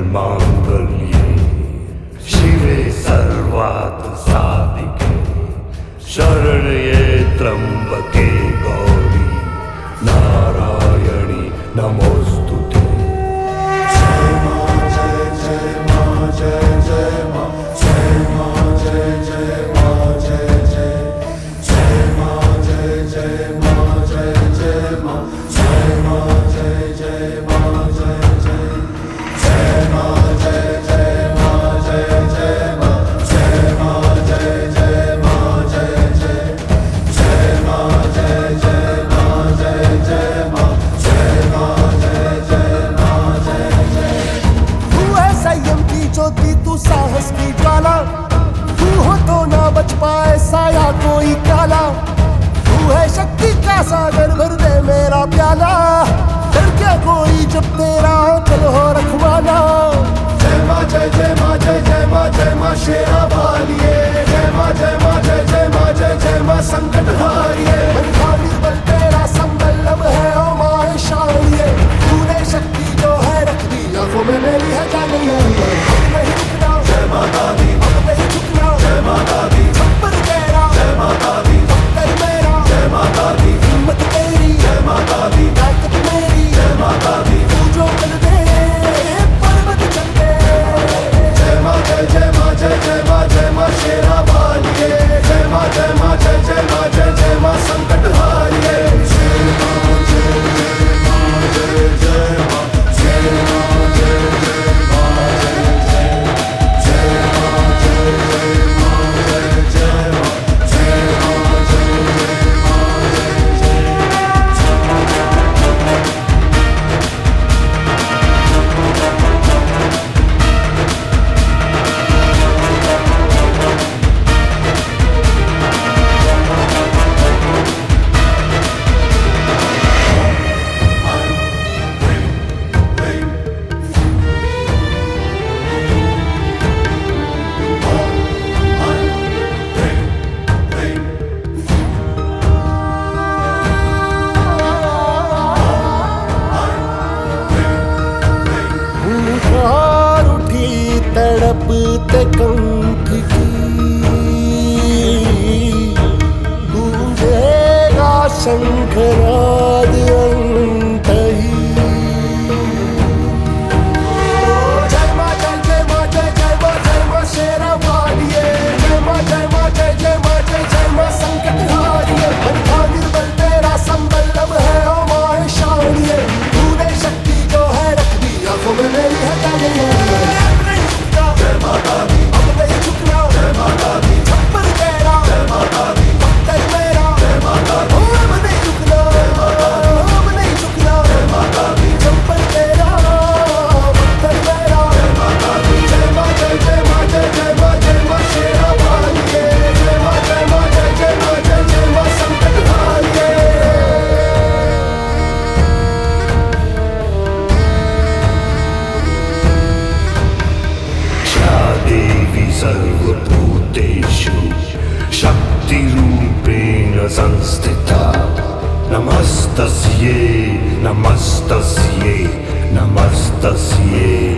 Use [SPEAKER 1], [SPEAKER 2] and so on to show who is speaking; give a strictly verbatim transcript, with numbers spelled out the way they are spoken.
[SPEAKER 1] मांगल्ये शिवे सर्वार्थ साधिके शरण्ये त्र्यंबके गौरी नारायणी नमोस्तुते। जय मां जय जय मां जय जय मां जय मां जय जय मां जय जय जय मां जय जय मां जय जय मां जय मां जय जय मां जय जय जय मां जय जय मां जय जय मां जय मां जय जय मां जय जय जय मां जय जय मां जय जय मां जय मां जय जय मां जय जय।
[SPEAKER 2] तू है संयम की ज्योति, तू साहस की ज्वाला, तू हो तो ना बच पाए साया कोई काला। तू है शक्ति का सागर, भर दे मेरा प्याला, डर क्या कोई जब तेरा चल हो रखवाला।
[SPEAKER 1] जय मां जय जय मां जय जय मां जय मां शेरा वालिए जय मां जय मां जय जय मां जय जय मां संकट हारिए।
[SPEAKER 2] निर्बल तेरा संबल अब है ओ मां शानिए, तूने शक्ति जो है रख दी आंखों में मेरी है जाने। अब नहीं रुकना
[SPEAKER 1] जय माता दी,
[SPEAKER 2] अब नहीं झुकना
[SPEAKER 1] जय माता दी,
[SPEAKER 2] छप्पर तेरा
[SPEAKER 1] जय माता दी,
[SPEAKER 2] पत्थर मेरा
[SPEAKER 1] जय माता दी,
[SPEAKER 2] हिम्मत तेरी
[SPEAKER 1] जय माता दी,
[SPEAKER 2] ताकत मेरी
[SPEAKER 1] जय माता दी।
[SPEAKER 2] तू जो कर दे पर्वत चल दे।
[SPEAKER 1] जय मां जय जय मां जय जय मां जय मां शेरा वालिए जय मां जय मां जय जय मां जय जय मां संकट हारिए। जय मां जय जय मां जय जय मां जय मां जय जय मां जय जय जय मां जय जय मां जय जय मां जय मां जय जय मां जय जय।
[SPEAKER 2] हुंकार उठी तड़पते कंठ की, गूंजेगा शंखनाद अंतही। जय मां जय जय मां जय जय मां जय मां शेरा वालिए जय मां जय मां जय जय मां जय जय मां संकट हारिए। बंधा निर्बल तेरा संबल अब है ओ मां शानिए, तूने शक्ति जो है रख दी आंखों में मेरी है जाने।
[SPEAKER 1] जय माता दी,
[SPEAKER 2] अब नहीं झुकना
[SPEAKER 1] जय माता दी,
[SPEAKER 2] छप्पर तेरा
[SPEAKER 1] जय माता दी,
[SPEAKER 2] पत्थर मेरा
[SPEAKER 1] जय माता दी,
[SPEAKER 2] ओ अब नहीं झुकना अब नहीं झुकना
[SPEAKER 1] जय माता दी,
[SPEAKER 2] छप्पर तेरा पत्थर मेरा।
[SPEAKER 1] जय माता दी। जय मां जय जय मां जय जय मां जय मां शेरा वालिए जय मां जय मां जय जय मां जय जय मां संकट हारिए। देवी सर्वभूतेषु शक्तिरूपेण संस्थिता नमस्तस्यै नमस्तस्यै नमस्तस्यै।